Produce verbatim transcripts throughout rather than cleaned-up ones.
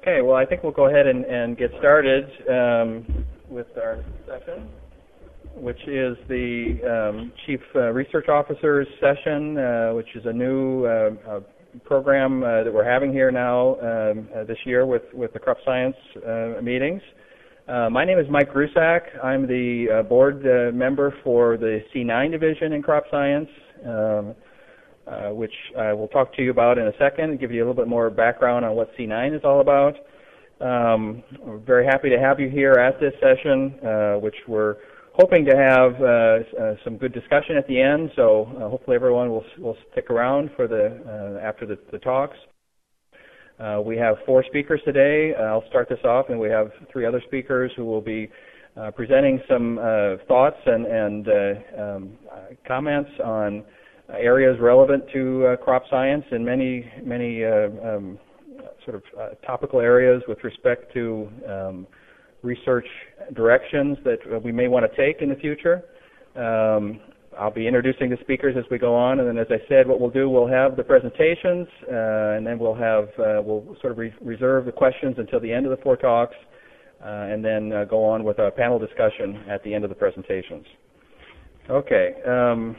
Okay, well, I think we'll go ahead and, and get started um, with our session, which is the um, Chief uh, Research Officers session, uh, which is a new uh, uh, program uh, that we're having here now um, uh, this year with, with the crop science uh, meetings. Uh, my name is Mike Grusak. I'm the uh, board uh, member for the C nine division in crop science. Um, Uh, which I will talk to you about in a second and give you a little bit more background on what C nine is all about. Um, we're very happy to have you here at this session, uh, which we're hoping to have uh, uh, some good discussion at the end, so uh, hopefully everyone will, will stick around for the uh, after the, the talks. Uh, we have four speakers today. Uh, I'll start this off, and we have three other speakers who will be uh, presenting some uh, thoughts and, and uh, um, comments on areas relevant to uh, crop science and many, many uh, um, sort of uh, topical areas with respect to um, research directions that we may want to take in the future. Um, I'll be introducing the speakers as we go on, and then, as I said, what we'll do, we'll have the presentations, uh, and then we'll have uh, we'll sort of re reserve the questions until the end of the four talks, uh, and then uh, go on with a panel discussion at the end of the presentations. Okay. Um,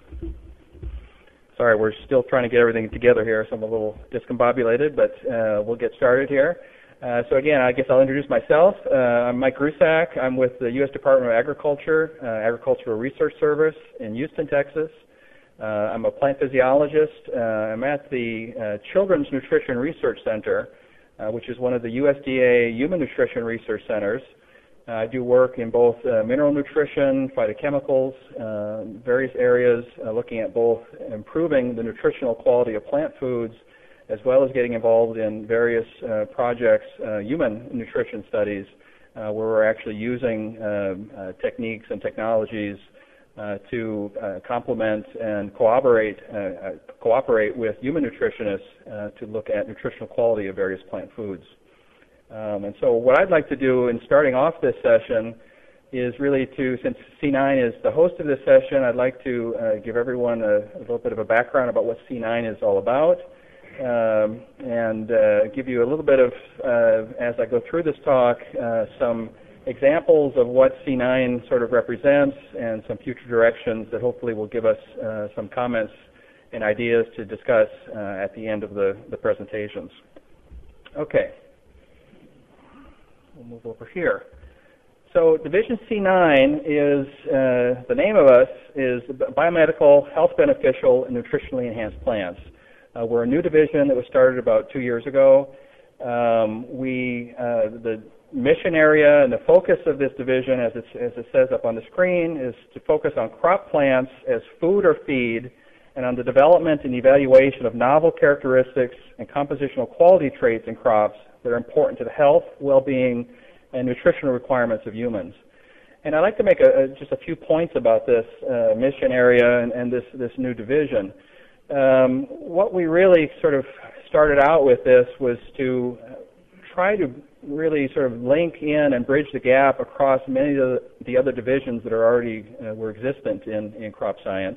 Sorry, we're still trying to get everything together here, so I'm a little discombobulated, but uh, we'll get started here. Uh, so again, I guess I'll introduce myself. Uh, I'm Mike Grusak. I'm with the U S Department of Agriculture, uh, Agricultural Research Service in Houston, Texas. Uh, I'm a plant physiologist. Uh, I'm at the uh, Children's Nutrition Research Center, uh, which is one of the U S D A Human Nutrition Research Centers. Uh, I do work in both uh, mineral nutrition, phytochemicals, uh, various areas, uh, looking at both improving the nutritional quality of plant foods, as well as getting involved in various uh, projects, uh, human nutrition studies, uh, where we're actually using uh, uh, techniques and technologies uh, to uh, complement and cooperate, uh, cooperate with human nutritionists uh, to look at nutritional quality of various plant foods. Um, and so what I'd like to do in starting off this session is really to, since C nine is the host of this session, I'd like to uh, give everyone a, a little bit of a background about what C nine is all about, um, and uh, give you a little bit of, uh, as I go through this talk, uh, some examples of what C nine sort of represents and some future directions that hopefully will give us uh, some comments and ideas to discuss uh, at the end of the, the presentations. Okay. We'll move over here. So Division C nine is, uh, the name of us is Biomedical, Health Beneficial, and Nutritionally Enhanced Plants. Uh, we're a new division that was started about two years ago. Um, we, uh, the mission area and the focus of this division, as it, as it says up on the screen, is to focus on crop plants as food or feed, and on the development and evaluation of novel characteristics and compositional quality traits in crops that are important to the health, well-being, and nutritional requirements of humans. And I'd like to make a, a, just a few points about this uh, mission area and, and this, this new division. Um, what we really sort of started out with this was to try to really sort of link in and bridge the gap across many of the, the other divisions that are already uh, were existent in, in crop science.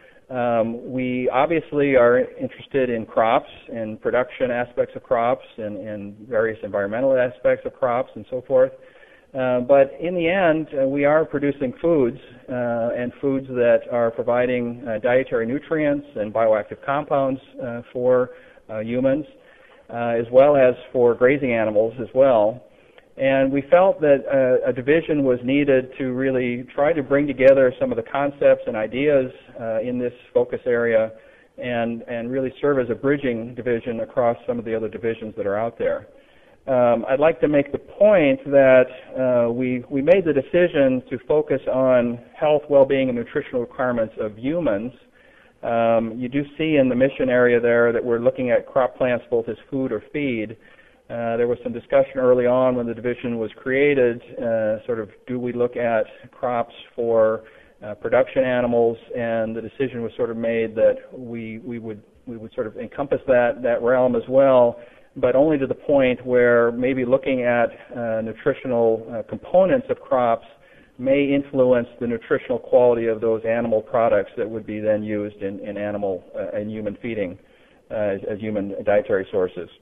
Um, we obviously are interested in crops and production aspects of crops and, and various environmental aspects of crops and so forth. Uh, but in the end, uh, we are producing foods uh, and foods that are providing uh, dietary nutrients and bioactive compounds uh, for uh, humans, uh, as well as for grazing animals as well. And we felt that uh, a division was needed to really try to bring together some of the concepts and ideas uh, in this focus area and, and really serve as a bridging division across some of the other divisions that are out there. Um, I'd like to make the point that uh, we, we made the decision to focus on health, well-being, and nutritional requirements of humans. Um, you do see in the mission area there that we're looking at crop plants both as food or feed. Uh, there was some discussion early on when the division was created, uh, sort of do we look at crops for uh, production animals, and the decision was sort of made that we, we, would, we would sort of encompass that, that realm as well, but only to the point where maybe looking at uh, nutritional uh, components of crops may influence the nutritional quality of those animal products that would be then used in, in animal uh, and human feeding uh, as, as human dietary sources.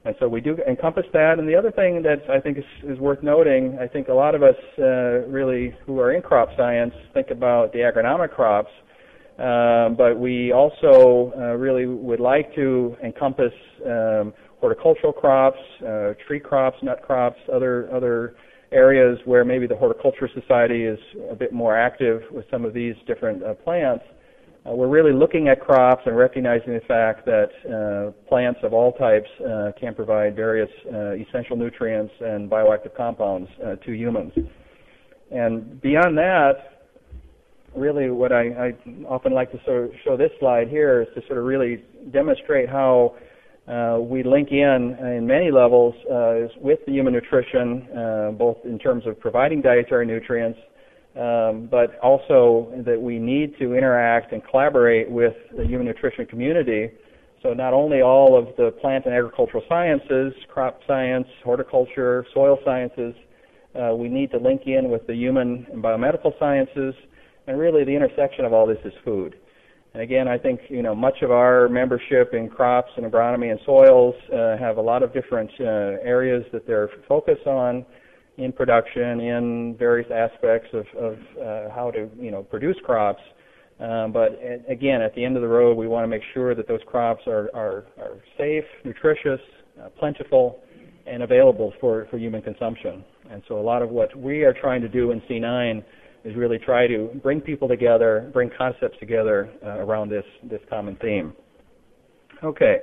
And so we do encompass that. And the other thing that I think is, is worth noting, I think a lot of us uh, really who are in crop science think about the agronomic crops, uh, but we also uh, really would like to encompass um, horticultural crops, uh, tree crops, nut crops, other other areas where maybe the Horticulture Society is a bit more active with some of these different uh, plants. Uh, we're really looking at crops and recognizing the fact that uh, plants of all types uh, can provide various uh, essential nutrients and bioactive compounds uh, to humans. And beyond that, really what I, I often like to sort of show this slide here is to sort of really demonstrate how uh, we link in in many levels uh, with the human nutrition, uh, both in terms of providing dietary nutrients, Um, but also that we need to interact and collaborate with the human nutrition community. So not only all of the plant and agricultural sciences, crop science, horticulture, soil sciences, uh, we need to link in with the human and biomedical sciences, and really the intersection of all this is food. And again, I think you know much of our membership in crops and agronomy and soils uh, have a lot of different uh, areas that they're focused on in production, in various aspects of, of uh, how to, you know, produce crops. Um, but again, at the end of the road, we want to make sure that those crops are, are, are safe, nutritious, uh, plentiful, and available for, for human consumption. And so a lot of what we are trying to do in C nine is really try to bring people together, bring concepts together uh, around this, this common theme. Okay.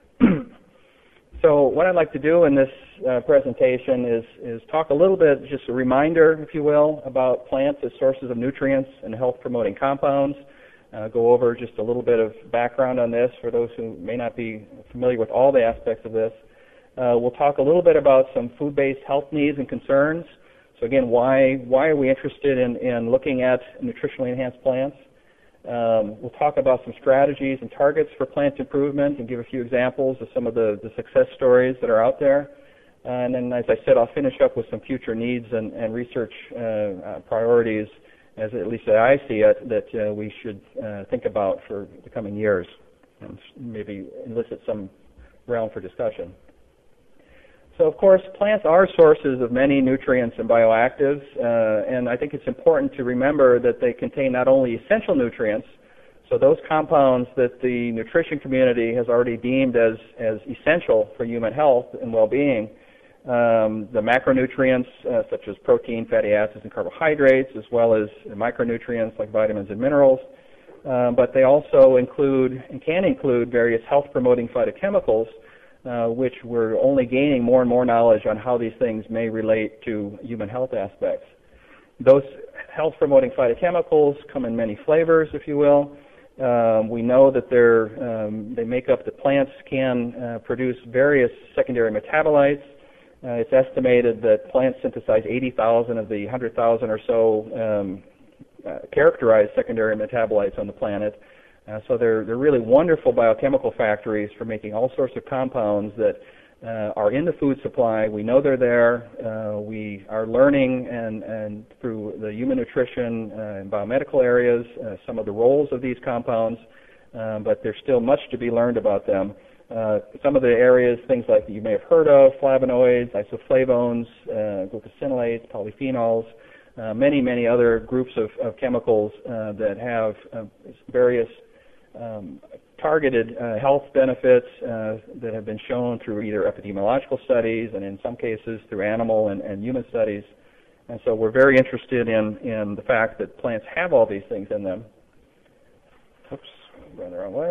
So what I'd like to do in this uh, presentation is, is talk a little bit, just a reminder, if you will, about plants as sources of nutrients and health-promoting compounds. Uh, go over just a little bit of background on this for those who may not be familiar with all the aspects of this. Uh, we'll talk a little bit about some food-based health needs and concerns. So again, why, why are we interested in, in looking at nutritionally enhanced plants? Um, we'll talk about some strategies and targets for plant improvement and give a few examples of some of the, the success stories that are out there. Uh, and then, as I said, I'll finish up with some future needs and, and research uh, uh, priorities, as at least I see it, that uh, we should uh, think about for the coming years and maybe elicit some realm for discussion. So, of course, plants are sources of many nutrients and bioactives, uh, and I think it's important to remember that they contain not only essential nutrients, so those compounds that the nutrition community has already deemed as, as essential for human health and well-being, um, the macronutrients uh, such as protein, fatty acids, and carbohydrates, as well as micronutrients like vitamins and minerals, uh, but they also include and can include various health-promoting phytochemicals, Uh, which we're only gaining more and more knowledge on how these things may relate to human health aspects. Those health-promoting phytochemicals come in many flavors, if you will. Um, we know that they're, um, they make up, the plants can uh, produce various secondary metabolites. Uh, it's estimated that plants synthesize eighty thousand of the one hundred thousand or so um, uh, characterized secondary metabolites on the planet. Uh, so they're, they're really wonderful biochemical factories for making all sorts of compounds that uh, are in the food supply. We know they're there. Uh, we are learning and, and through the human nutrition uh, and biomedical areas uh, some of the roles of these compounds, uh, but there's still much to be learned about them. Uh, some of the areas, things like you may have heard of, flavonoids, isoflavones, uh, glucosinolates, polyphenols, uh, many, many other groups of, of chemicals uh, that have uh, various Um, targeted uh, health benefits uh, that have been shown through either epidemiological studies and in some cases through animal and, and human studies. And so we're very interested in, in the fact that plants have all these things in them. Oops, ran the wrong way.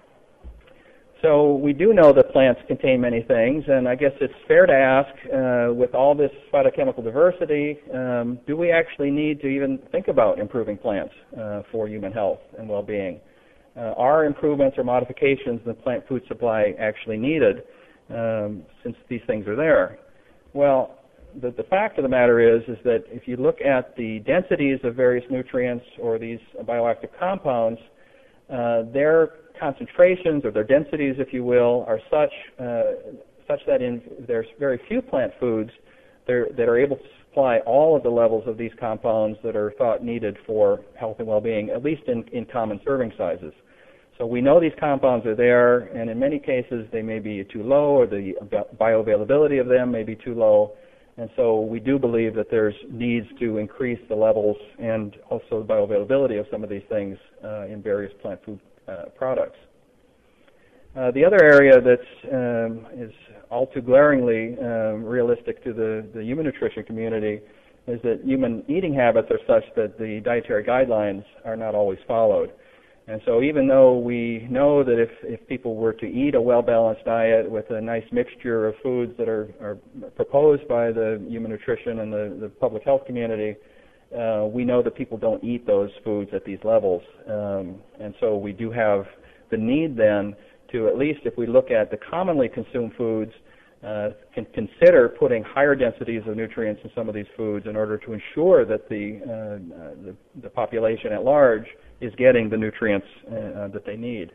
So we do know that plants contain many things, and I guess it's fair to ask, uh, with all this phytochemical diversity, um, do we actually need to even think about improving plants uh, for human health and well-being? Uh, are improvements or modifications in the plant food supply actually needed um, since these things are there? Well, the, the fact of the matter is, is that if you look at the densities of various nutrients or these bioactive compounds, uh, their concentrations or their densities, if you will, are such uh, such that in there's very few plant foods that are able to supply all of the levels of these compounds that are thought needed for health and well-being, at least in, in common serving sizes. So we know these compounds are there, and in many cases they may be too low, or the bioavailability of them may be too low. And so we do believe that there's needs to increase the levels and also the bioavailability of some of these things uh, in various plant food uh, products. Uh, the other area that um, is all too glaringly um, realistic to the, the human nutrition community is that human eating habits are such that the dietary guidelines are not always followed. And so even though we know that if, if people were to eat a well-balanced diet with a nice mixture of foods that are, are proposed by the human nutrition and the, the public health community, uh, we know that people don't eat those foods at these levels. Um, and so we do have the need then to, at least if we look at the commonly consumed foods, uh, can consider putting higher densities of nutrients in some of these foods in order to ensure that the, uh, uh, the, the population at large is getting the nutrients uh, that they need.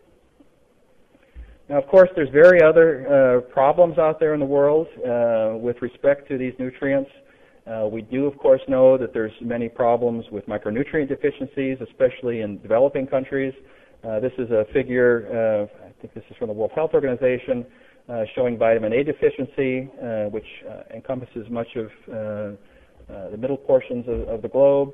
Now, of course, there's very other uh, problems out there in the world uh, with respect to these nutrients. Uh, we do, of course, know that there's many problems with micronutrient deficiencies, especially in developing countries. Uh, this is a figure, uh, I think this is from the World Health Organization, uh, showing vitamin A deficiency, uh, which uh, encompasses much of uh, uh, the middle portions of, of the globe.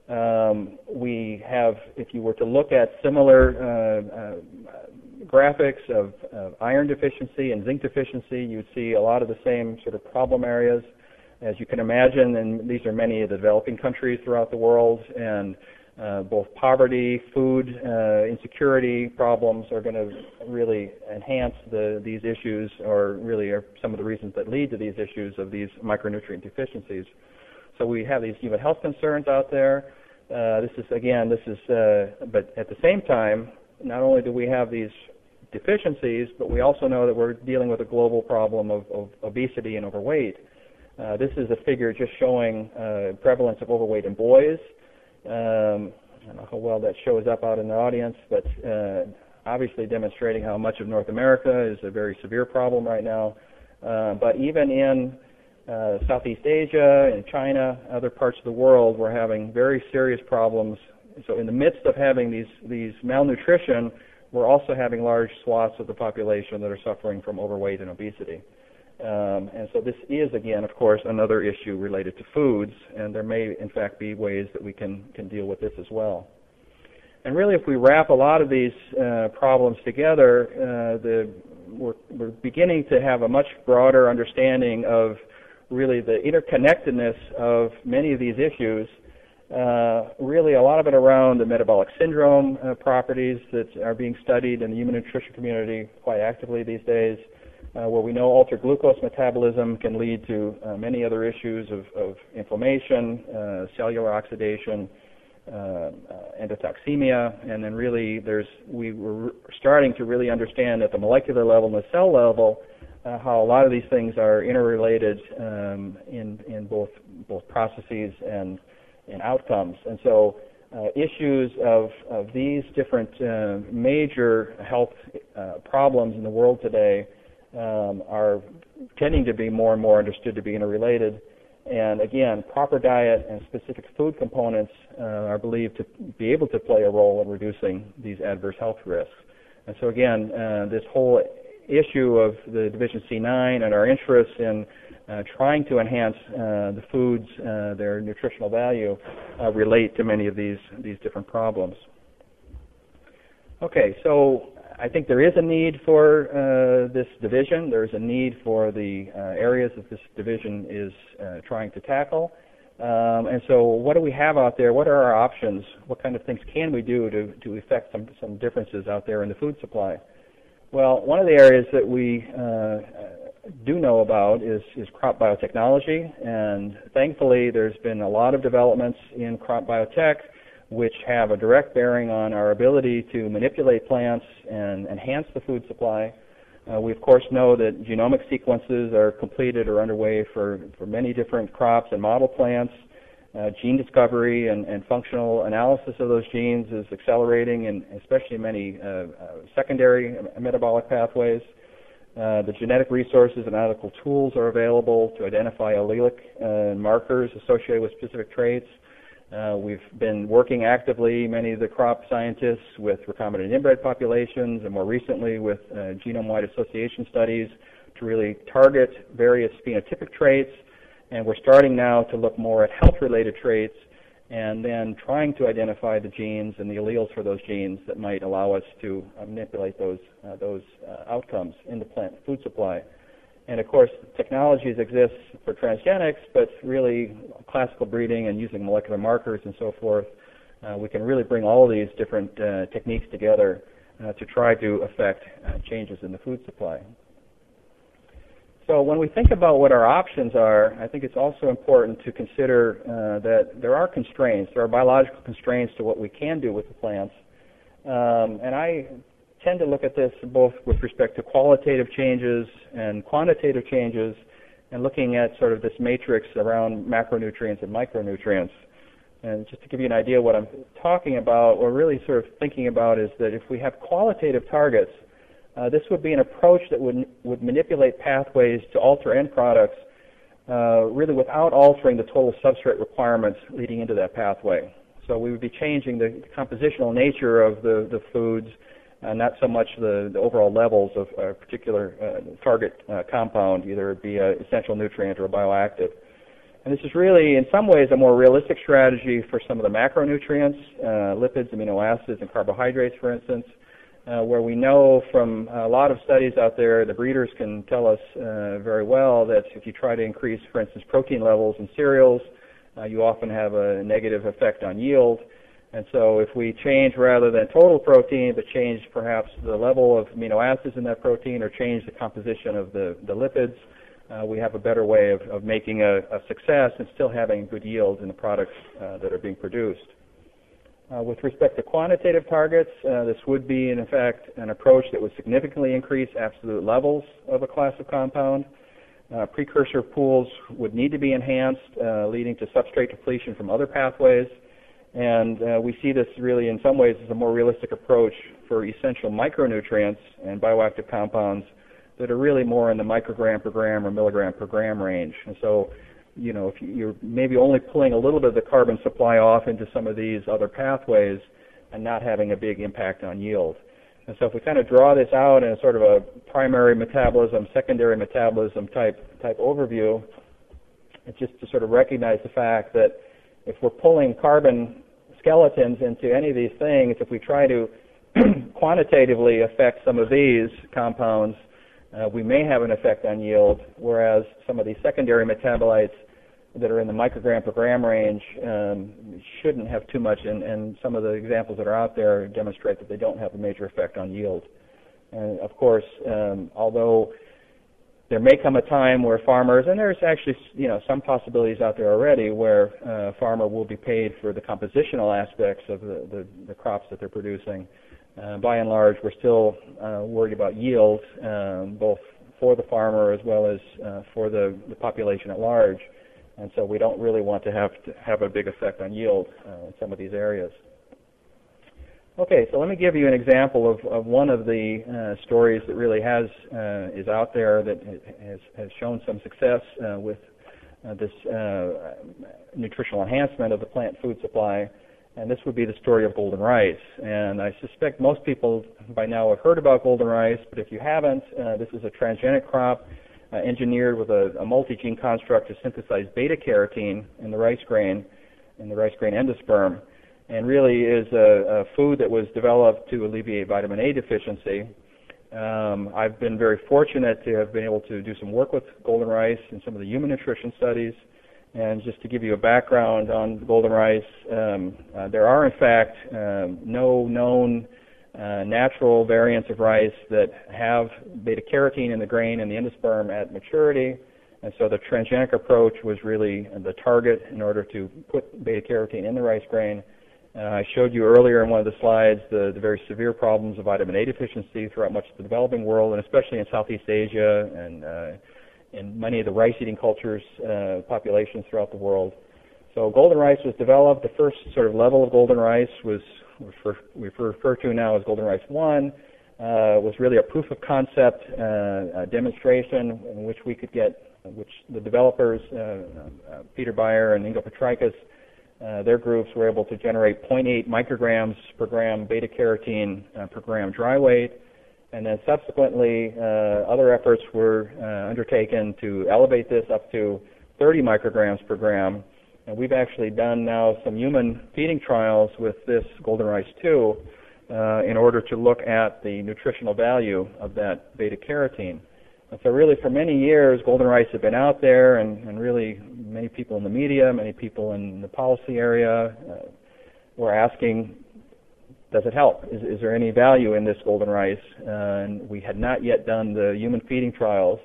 Um, we have, if you were to look at similar uh, uh, graphics of, of iron deficiency and zinc deficiency, you'd see a lot of the same sort of problem areas. As you can imagine, and these are many of the developing countries throughout the world, and uh, both poverty, food uh, insecurity problems are going to really enhance the, these issues, or really are some of the reasons that lead to these issues of these micronutrient deficiencies. So we have these human health concerns out there. Uh, this is, again, this is, uh, but at the same time, not only do we have these deficiencies, but we also know that we're dealing with a global problem of, of obesity and overweight. Uh, this is a figure just showing uh, prevalence of overweight in boys. Um, I don't know how well that shows up out in the audience, but uh, obviously demonstrating how much of North America is a very severe problem right now. Uh, but even in Uh, Southeast Asia and China, other parts of the world, we're having very serious problems. So in the midst of having these, these malnutrition, we're also having large swaths of the population that are suffering from overweight and obesity. Um, and so this is, again, of course, another issue related to foods, and there may, in fact, be ways that we can, can deal with this as well. And really, if we wrap a lot of these uh, problems together, uh, the, we're, we're beginning to have a much broader understanding of really the interconnectedness of many of these issues, uh, really a lot of it around the metabolic syndrome uh, properties that are being studied in the human nutrition community quite actively these days, uh, where we know altered glucose metabolism can lead to uh, many other issues of, of inflammation, uh, cellular oxidation, uh, uh, endotoxemia, and then really there's, we were starting to really understand at the molecular level and the cell level Uh, how a lot of these things are interrelated um, in, in both, both processes and, and outcomes. And so uh, issues of, of these different uh, major health uh, problems in the world today um, are tending to be more and more understood to be interrelated. And again, proper diet and specific food components uh, are believed to be able to play a role in reducing these adverse health risks. And so again, uh, this whole issue of the Division C nine and our interest in uh, trying to enhance uh, the foods, uh, their nutritional value, uh, relate to many of these, these different problems. Okay, so I think there is a need for uh, this division. There is a need for the uh, areas that this division is uh, trying to tackle. Um, and so what do we have out there? What are our options? What kind of things can we do to, to effect some, some differences out there in the food supply? Well, one of the areas that we uh, do know about is, is crop biotechnology, and thankfully there's been a lot of developments in crop biotech which have a direct bearing on our ability to manipulate plants and enhance the food supply. Uh, we, of course, know that genomic sequences are completed or underway for, for many different crops and model plants. Uh, gene discovery and, and functional analysis of those genes is accelerating, and especially many uh, uh, secondary metabolic pathways. Uh, the genetic resources and analytical tools are available to identify allelic uh, markers associated with specific traits. Uh, we've been working actively, many of the crop scientists, with recombinant inbred populations, and more recently with uh, genome-wide association studies to really target various phenotypic traits. And we're starting now to look more at health-related traits and then trying to identify the genes and the alleles for those genes that might allow us to uh, manipulate those, uh, those uh, outcomes in the plant food supply. And of course, technologies exist for transgenics, but really classical breeding and using molecular markers and so forth, uh, we can really bring all of these different uh, techniques together uh, to try to affect uh, changes in the food supply. So when we think about what our options are, I think it's also important to consider uh, that there are constraints. There are biological constraints to what we can do with the plants. Um, and I tend to look at this both with respect to qualitative changes and quantitative changes, and looking at sort of this matrix around macronutrients and micronutrients. And just to give you an idea of what I'm talking about, what we're really sort of thinking about is that if we have qualitative targets, uh, this would be an approach that would, would manipulate pathways to alter end products uh, really without altering the total substrate requirements leading into that pathway. So we would be changing the compositional nature of the, the foods, Uh, not so much the, the overall levels of a particular uh, target uh, compound, either it be an essential nutrient or a bioactive. And this is really, in some ways, a more realistic strategy for some of the macronutrients, uh, lipids, amino acids, and carbohydrates, for instance, uh, where we know from a lot of studies out there, the breeders can tell us uh, very well that if you try to increase, for instance, protein levels in cereals, uh, you often have a negative effect on yield. And so if we change rather than total protein, but change perhaps the level of amino acids in that protein or change the composition of the, the lipids, uh, we have a better way of, of making a, a success and still having good yields in the products uh, that are being produced. Uh, with respect to quantitative targets, uh, this would be, in fact, an approach that would significantly increase absolute levels of a class of compound. Uh, precursor pools would need to be enhanced, uh, leading to substrate depletion from other pathways. And uh, we see this really in some ways as a more realistic approach for essential micronutrients and bioactive compounds that are really more in the microgram per gram or milligram per gram range. And so, you know, if you're maybe only pulling a little bit of the carbon supply off into some of these other pathways and not having a big impact on yield. And so if we kind of draw this out in a sort of a primary metabolism, secondary metabolism type, type overview, it's just to sort of recognize the fact that if we're pulling carbon skeletons into any of these things, if we try to quantitatively affect some of these compounds, uh, we may have an effect on yield, whereas some of these secondary metabolites that are in the microgram per gram range um, shouldn't have too much, and, and some of the examples that are out there demonstrate that they don't have a major effect on yield. And of course, um, although there may come a time where farmers, and there's actually, you know, some possibilities out there already where uh, a farmer will be paid for the compositional aspects of the, the, the crops that they're producing. Uh, by and large, we're still uh, worried about yield, um, both for the farmer as well as uh, for the, the population at large. And so we don't really want to have to have a big effect on yield uh, in some of these areas. Okay, so let me give you an example of, of one of the uh, stories that really has uh, is out there that has, has shown some success uh, with uh, this uh, nutritional enhancement of the plant food supply, and this would be the story of golden rice. And I suspect most people by now have heard about golden rice, but if you haven't, uh, this is a transgenic crop uh, engineered with a, a multi-gene construct to synthesize beta-carotene in the rice grain, in the rice grain endosperm, and really is a, a food that was developed to alleviate vitamin A deficiency. Um, I've been very fortunate to have been able to do some work with golden rice in some of the human nutrition studies. And just to give you a background on golden rice, um, uh, there are in fact um, no known uh, natural variants of rice that have beta-carotene in the grain and the endosperm at maturity. And so the transgenic approach was really the target in order to put beta-carotene in the rice grain. Uh, I showed you earlier in one of the slides the, the very severe problems of vitamin A deficiency throughout much of the developing world, and especially in Southeast Asia and uh, in many of the rice-eating cultures, uh, populations throughout the world. So golden rice was developed. The first sort of level of golden rice was, we refer to now as golden rice one, uh, was really a proof of concept uh, a demonstration in which we could get, which the developers, uh, uh, Peter Beyer and Ingo Petrikis, uh, their groups were able to generate zero point eight micrograms per gram beta-carotene uh, per gram dry weight. And then subsequently, uh, other efforts were uh, undertaken to elevate this up to thirty micrograms per gram. And we've actually done now some human feeding trials with this golden rice two uh, in order to look at the nutritional value of that beta-carotene. And so really for many years, golden rice have been out there, and, and really many people in the media, many people in the policy area uh, were asking, does it help? Is, is there any value in this golden rice? Uh, and we had not yet done the human feeding trials.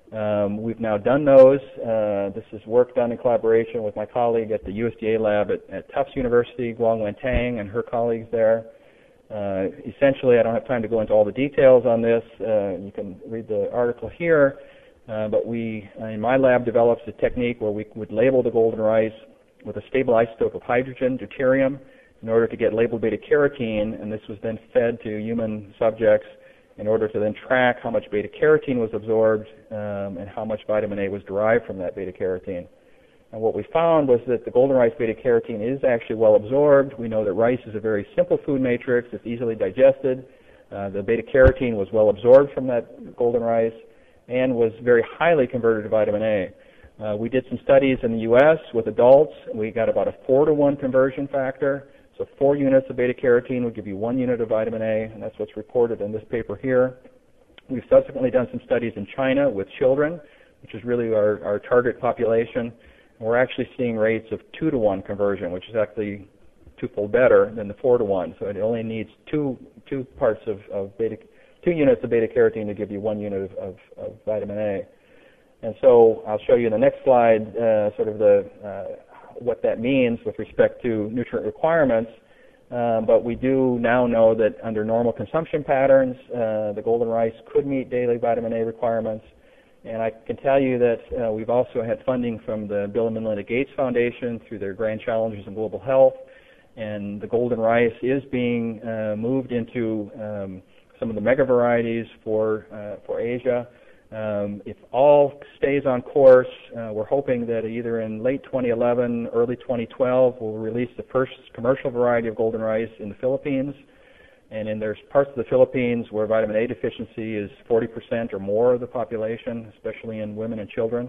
Um, we've now done those. Uh, this is work done in collaboration with my colleague at the U S D A lab at, at Tufts University, Guang Wentang, and her colleagues there. Uh, essentially, I don't have time to go into all the details on this. Uh, you can read the article here. Uh, but we, in my lab, developed a technique where we would label the golden rice with a stable isotope of hydrogen, deuterium, in order to get labeled beta-carotene, and this was then fed to human subjects in order to then track how much beta-carotene was absorbed um, and how much vitamin A was derived from that beta-carotene. And what we found was that the golden rice beta-carotene is actually well absorbed. We know that rice is a very simple food matrix. It's easily digested. Uh, the beta-carotene was well absorbed from that golden rice and was very highly converted to vitamin A. Uh, we did some studies in the U S with adults. We got about a four to one conversion factor. So four units of beta-carotene would give you one unit of vitamin A, and that's what's reported in this paper here. We've subsequently done some studies in China with children, which is really our, our target population. We're actually seeing rates of two to one conversion, which is actually twofold better than the four to one. So it only needs two two parts of, of beta, two units of beta-carotene to give you one unit of, of, of vitamin A. And so I'll show you in the next slide uh, sort of the uh, what that means with respect to nutrient requirements. Uh, but we do now know that under normal consumption patterns, uh, the golden rice could meet daily vitamin A requirements. And I can tell you that uh, we've also had funding from the Bill and Melinda Gates Foundation through their Grand Challenges in Global Health. And the golden rice is being uh, moved into um, some of the mega varieties for, uh, for Asia. Um, if all stays on course, uh, we're hoping that either in late twenty eleven, early twenty twelve, we'll release the first commercial variety of golden rice in the Philippines. And in there's parts of the Philippines where vitamin A deficiency is forty percent or more of the population, especially in women and children.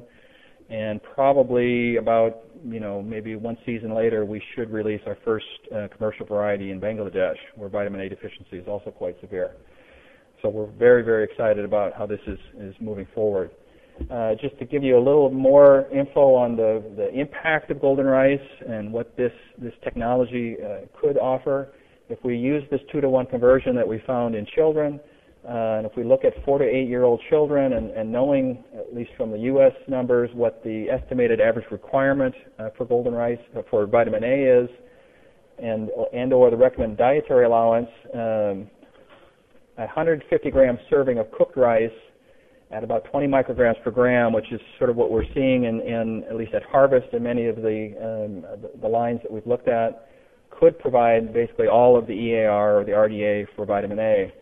And probably about, you know, maybe one season later, we should release our first uh, commercial variety in Bangladesh, where vitamin A deficiency is also quite severe. So we're very, very excited about how this is, is moving forward. Uh, just to give you a little more info on the, the impact of golden rice and what this, this technology uh, could offer. If we use this two to one conversion that we found in children, uh, and if we look at four to eight year old children and, and knowing, at least from the U S numbers, what the estimated average requirement uh, for golden rice, uh, for vitamin A is, and, and or the recommended dietary allowance, um, a one hundred fifty gram serving of cooked rice at about twenty micrograms per gram, which is sort of what we're seeing in, in at least at harvest in many of the, um, the, the lines that we've looked at, could provide basically all of the E A R or the R D A for vitamin A.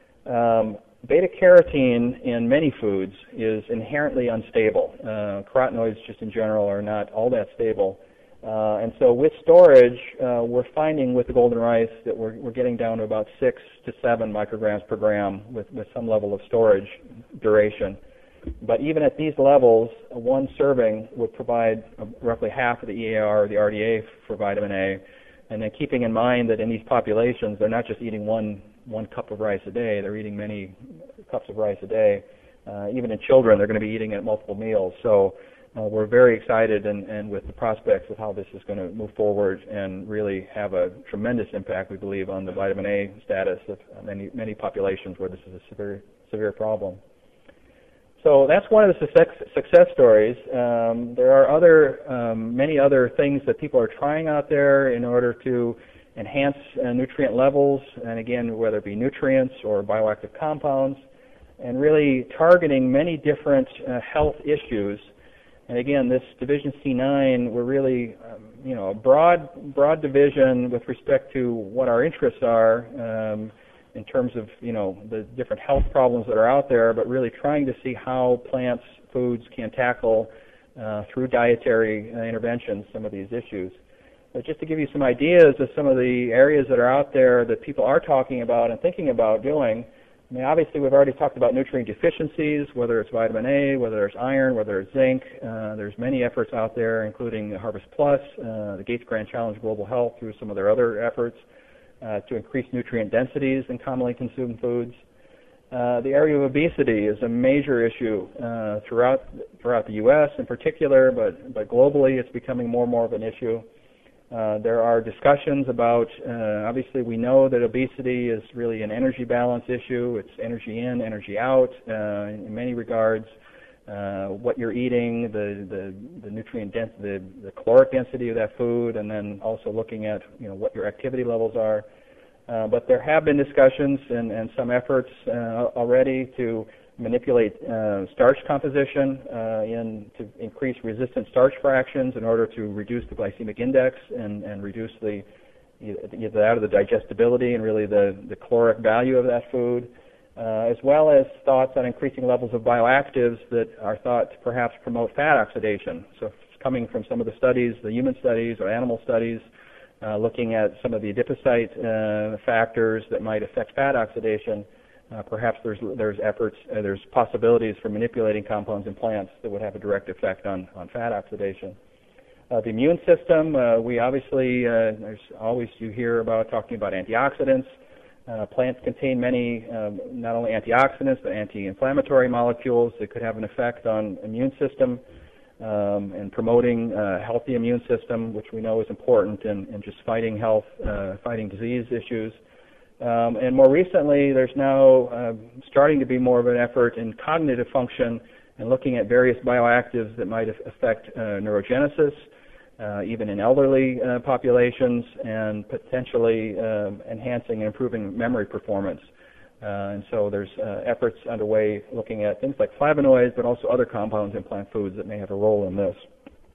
Um, beta-carotene in many foods is inherently unstable. Uh, carotenoids just in general are not all that stable. Uh, and so with storage, uh, we're finding with the golden rice that we're, we're getting down to about six to seven micrograms per gram with, with some level of storage duration. But even at these levels, one serving would provide roughly half of the E A R or the R D A for vitamin A. And then keeping in mind that in these populations, they're not just eating one, one cup of rice a day, they're eating many cups of rice a day. Uh, even in children, they're going to be eating at multiple meals. So Uh, we're very excited and, and with the prospects of how this is going to move forward and really have a tremendous impact, we believe, on the vitamin A status of many, many populations where this is a severe, severe problem. So that's one of the success, success stories. Um, there are other, um, many other things that people are trying out there in order to enhance uh, nutrient levels, and again, whether it be nutrients or bioactive compounds, and really targeting many different uh, health issues. And again, this Division C nine, we're really, um, you know, a broad, broad division with respect to what our interests are um, in terms of, you know, the different health problems that are out there, but really trying to see how plants, foods can tackle uh, through dietary uh, interventions some of these issues. But just to give you some ideas of some of the areas that are out there that people are talking about and thinking about doing, I mean, obviously we've already talked about nutrient deficiencies, whether it's vitamin A, whether it's iron, whether it's zinc. Uh, there's many efforts out there, including Harvest Plus, uh, the Gates Grand Challenge Global Health through some of their other efforts uh, to increase nutrient densities in commonly consumed foods. Uh, the area of obesity is a major issue uh, throughout throughout the U S in particular, but, but globally it's becoming more and more of an issue. Uh, there are discussions about, uh, obviously we know that obesity is really an energy balance issue. It's energy in, energy out uh, in many regards. Uh, what you're eating, the, the, the nutrient density, the, the caloric density of that food, and then also looking at, you know, what your activity levels are. Uh, but there have been discussions and, and some efforts uh, already to manipulate uh, starch composition uh, in to increase resistant starch fractions in order to reduce the glycemic index and, and reduce the either that or the digestibility and really the, the caloric value of that food, uh, as well as thoughts on increasing levels of bioactives that are thought to perhaps promote fat oxidation. So coming from some of the studies, the human studies or animal studies, uh, looking at some of the adipocyte uh, factors that might affect fat oxidation, Uh, perhaps there's there's efforts, uh, there's possibilities for manipulating compounds in plants that would have a direct effect on, on fat oxidation. Uh, the immune system, uh, we obviously, uh, there's always you hear about talking about antioxidants. Uh, plants contain many, um, not only antioxidants, but anti-inflammatory molecules that could have an effect on immune system um, and promoting a healthy immune system, which we know is important in, in just fighting health, uh, fighting disease issues. Um, and more recently, there's now uh, starting to be more of an effort in cognitive function and looking at various bioactives that might affect uh, neurogenesis, uh, even in elderly uh, populations, and potentially uh, enhancing and improving memory performance. Uh, and so there's uh, efforts underway looking at things like flavonoids, but also other compounds in plant foods that may have a role in this.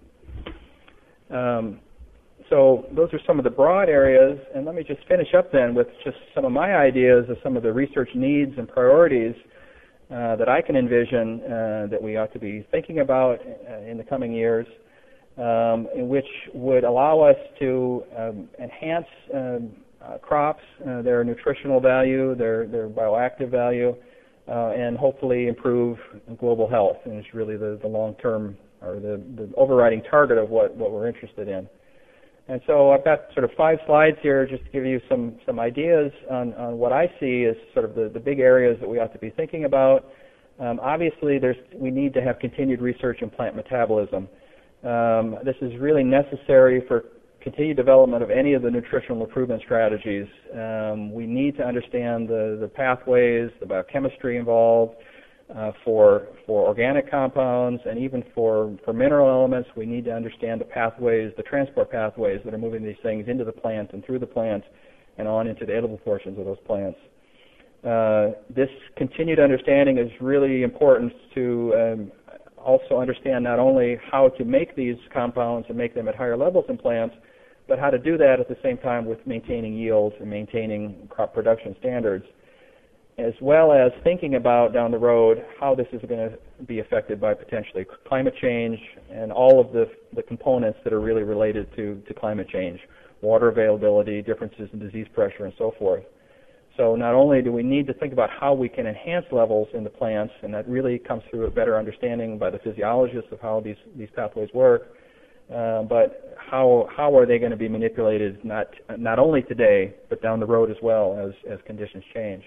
Um, So those are some of the broad areas, and let me just finish up then with just some of my ideas of some of the research needs and priorities uh, that I can envision uh, that we ought to be thinking about uh, in the coming years, um, in which would allow us to um, enhance um, uh, crops, uh, their nutritional value, their, their bioactive value, uh, and hopefully improve global health. And it's really the, the long-term or the, the overriding target of what, what we're interested in. And so I've got sort of five slides here just to give you some, some ideas on, on what I see as sort of the, the big areas that we ought to be thinking about. Um, obviously, there's, we need to have continued research in plant metabolism. Um, this is really necessary for continued development of any of the nutritional improvement strategies. Um, we need to understand the, the pathways, the biochemistry involved. Uh, for for organic compounds and even for, for mineral elements, we need to understand the pathways, the transport pathways that are moving these things into the plant and through the plant and on into the edible portions of those plants. Uh, this continued understanding is really important to um, also understand not only how to make these compounds and make them at higher levels in plants, but how to do that at the same time with maintaining yields and maintaining crop production standards, as well as thinking about down the road how this is going to be affected by potentially climate change and all of the, the components that are really related to, to climate change, water availability, differences in disease pressure, and so forth. So not only do we need to think about how we can enhance levels in the plants, and that really comes through a better understanding by the physiologists of how these, these pathways work, uh, but how, how are they going to be manipulated not, not only today, but down the road as well as, as conditions change.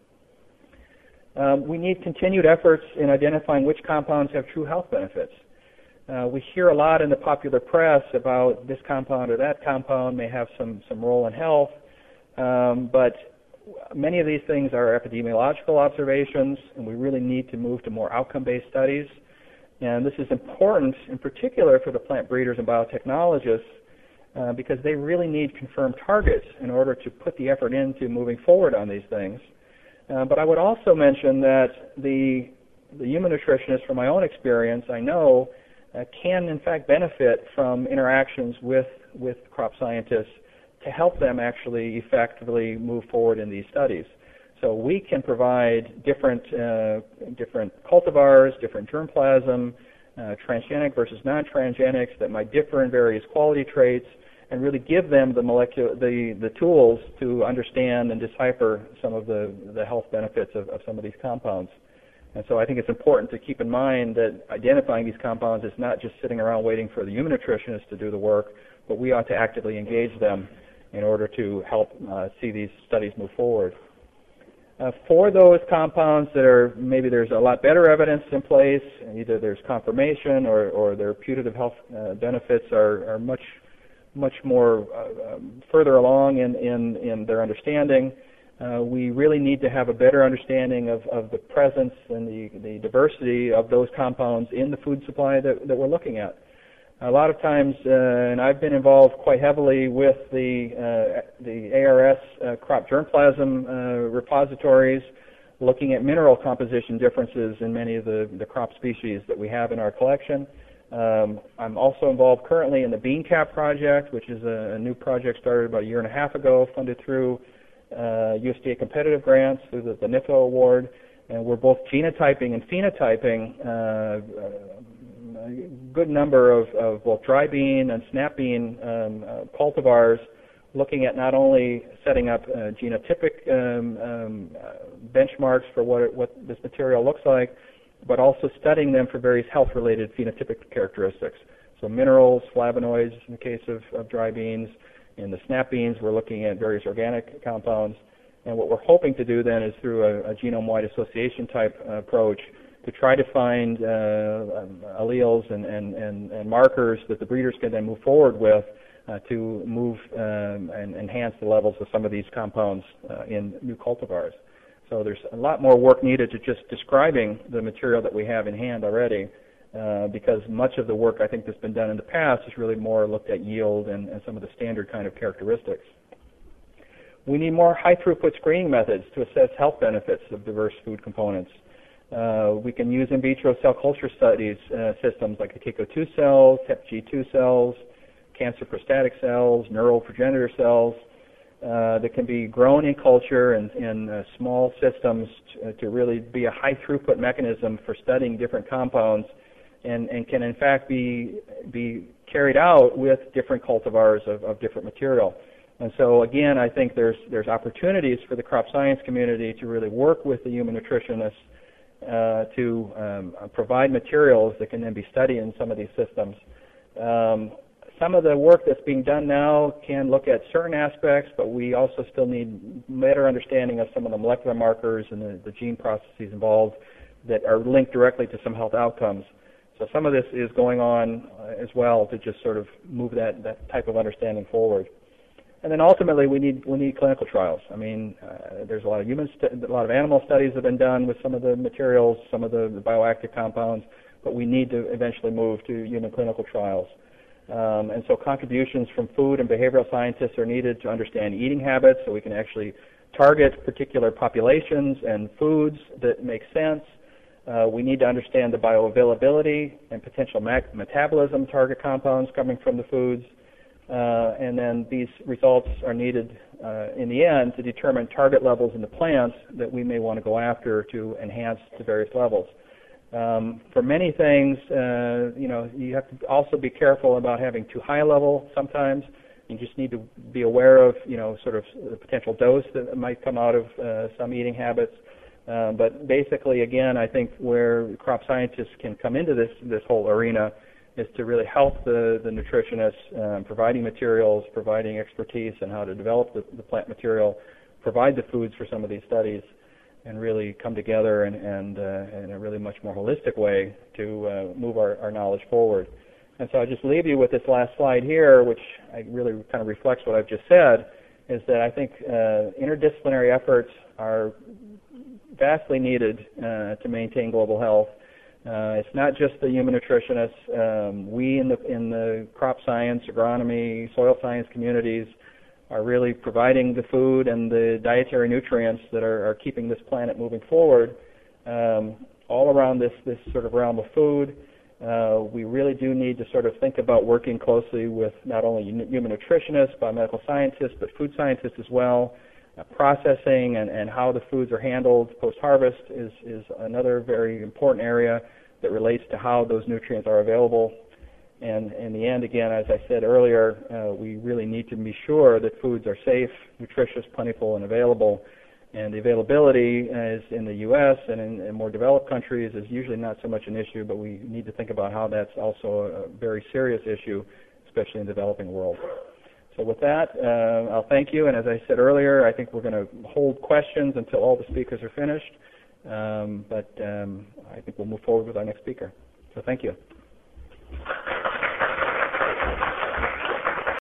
Um, we need continued efforts in identifying which compounds have true health benefits. Uh, we hear a lot in the popular press about this compound or that compound may have some, some role in health, um, but many of these things are epidemiological observations, and we really need to move to more outcome-based studies. And this is important in particular for the plant breeders and biotechnologists uh, because they really need confirmed targets in order to put the effort into moving forward on these things. Uh, but I would also mention that the, the human nutritionists, from my own experience, I know uh, can in fact benefit from interactions with, with crop scientists to help them actually effectively move forward in these studies. So we can provide different, uh, different cultivars, different germplasm, uh, transgenic versus non-transgenics that might differ in various quality traits, and really give them the molecular, the, the tools to understand and decipher some of the, the health benefits of, of some of these compounds. And so I think it's important to keep in mind that identifying these compounds is not just sitting around waiting for the human nutritionists to do the work, but we ought to actively engage them in order to help uh, see these studies move forward. Uh, for those compounds that are, maybe there's a lot better evidence in place, either there's confirmation or, or their putative health uh, benefits are, are much, much more uh, um, further along in, in, in their understanding, uh, we really need to have a better understanding of, of the presence and the, the diversity of those compounds in the food supply that, that we're looking at. A lot of times, uh, and I've been involved quite heavily with the uh, the A R S uh, crop germplasm uh, repositories, looking at mineral composition differences in many of the, the crop species that we have in our collection. Um, I'm also involved currently in the Bean Cap project, which is a, a new project started about a year and a half ago, funded through uh, U S D A competitive grants through the, the N I F O award, and we're both genotyping and phenotyping uh, uh, a good number of, of both dry bean and snap bean um, uh, cultivars, looking at not only setting up uh, genotypic um, um, uh, benchmarks for what, it, what this material looks like, but also studying them for various health-related phenotypic characteristics. So minerals, flavonoids in the case of, of dry beans. In the snap beans, we're looking at various organic compounds. And what we're hoping to do then is through a, a genome-wide association type uh, approach to try to find uh, um, alleles and, and, and, and markers that the breeders can then move forward with uh, to move um, and enhance the levels of some of these compounds uh, in new cultivars. So there's a lot more work needed to just describing the material that we have in hand already, uh, because much of the work I think that's been done in the past is really more looked at yield and, and some of the standard kind of characteristics. We need more high-throughput screening methods to assess health benefits of diverse food components. Uh, we can use in vitro cell culture studies uh, systems like the K C O two cells, Hep G two cells, cancer prostatic cells, neural progenitor cells uh, that can be grown in culture and in uh, small systems to, to really be a high throughput mechanism for studying different compounds, and, and can in fact be be carried out with different cultivars of, of different material. And so again, I think there's there's opportunities for the crop science community to really work with the human nutritionists Uh, to um, provide materials that can then be studied in some of these systems. Um, some of the work that's being done now can look at certain aspects, but we also still need better understanding of some of the molecular markers and the, the gene processes involved that are linked directly to some health outcomes. So some of this is going on uh, as well to just sort of move that, that type of understanding forward. And then ultimately, we need we need clinical trials. I mean, uh, there's a lot of human, st- a lot of animal studies have been done with some of the materials, some of the, the bioactive compounds, but we need to eventually move to human clinical trials. Um, and so, contributions from food and behavioral scientists are needed to understand eating habits, so we can actually target particular populations and foods that make sense. Uh, we need to understand the bioavailability and potential ma- metabolism target compounds coming from the foods. Uh, and then these results are needed uh, in the end to determine target levels in the plants that we may want to go after to enhance to various levels. Um, for many things, uh, you know, you have to also be careful about having too high a level sometimes. You just need to be aware of, you know, sort of the potential dose that might come out of uh, some eating habits. Uh, but basically, again, I think where crop scientists can come into this, this whole arena is to really help the, the nutritionists, um, providing materials, providing expertise on how to develop the, the plant material, provide the foods for some of these studies, and really come together and, and uh, in a really much more holistic way to uh, move our, our knowledge forward. And so I'll just leave you with this last slide here, which I really kind of reflects what I've just said, is that I think uh, interdisciplinary efforts are vastly needed uh, to maintain global health. Uh, it's not just the human nutritionists. Um, we in the in the crop science, agronomy, soil science communities are really providing the food and the dietary nutrients that are, are keeping this planet moving forward. Um, all around this this sort of realm of food, uh, we really do need to sort of think about working closely with not only human nutritionists, biomedical scientists, but food scientists as well. Uh, processing and, and how the foods are handled post-harvest is, is another very important area that relates to how those nutrients are available. And in the end, again, as I said earlier, uh, we really need to be sure that foods are safe, nutritious, plentiful, and available. And the availability is in the U S and in, in more developed countries is usually not so much an issue, but we need to think about how that's also a very serious issue, especially in the developing world. So with that, uh, I'll thank you. And as I said earlier, I think we're going to hold questions until all the speakers are finished. Um, but um, I think we'll move forward with our next speaker. So thank you.